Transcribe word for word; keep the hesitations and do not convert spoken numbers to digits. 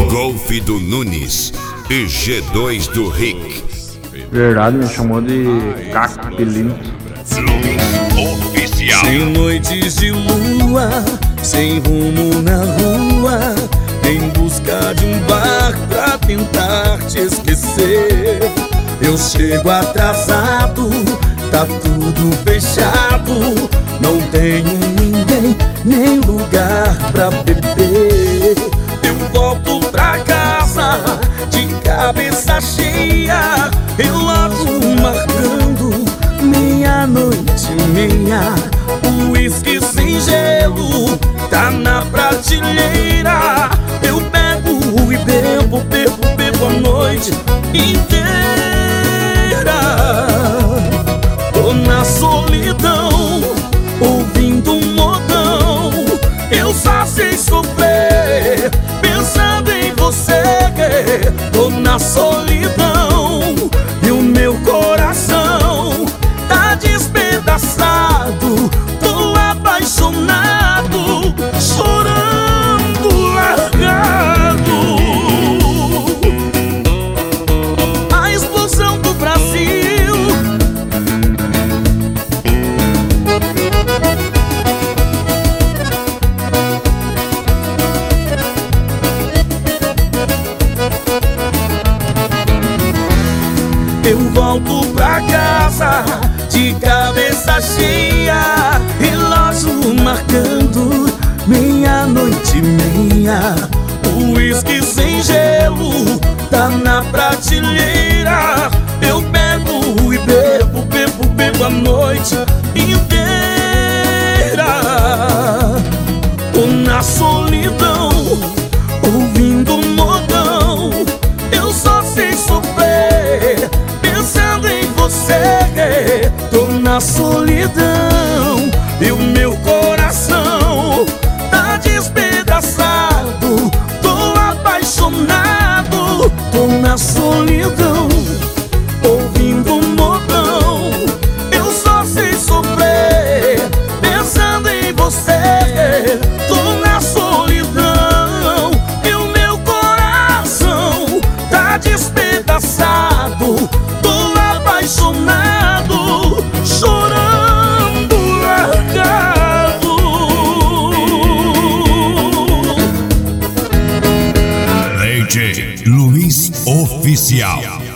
Golf do Nunes e G dois do Rick. Verdade, me chamou de Caco Pilinto. Oficial. Sem noites de lua, sem rumo na rua, em busca de um bar pra tentar te esquecer. Eu chego atrasado, tá tudo fechado, não tenho ninguém, nem lugar pra beber. Eu volto pra casa de cabeça cheia, relógio marcando meia-noite e meia. O uísque sem gelo tá na prateleira. Eu pego e bebo, bebo, bebo a noite inteira. Tô na solidão, ouvindo um modão. Eu só sei sofrer, pensando em você. Tô na solidão e o meu coração tá despedaçado. Tô apaixonado, chorando, largado. A explosão do Brasil. Eu volto pra casa de cabeça cheia, relógio marcando meia-noite e meia. O uísque sem gelo tá na prateleira. Eu bebo e bebo, bebo, bebo a noite inteira. Tô na solidão, ouvindo um modão. Eu só sei sofrer, pensando em você. Tô na solidão e o meu coração tá despedaçado. Tô apaixonado, tô na solidão, ouvindo um modão. Eu só sei sofrer, pensando em você. Tô na solidão e o meu coração tá despedaçado. Tô apaixonado, chorando, largado. D J Luiz Oficial.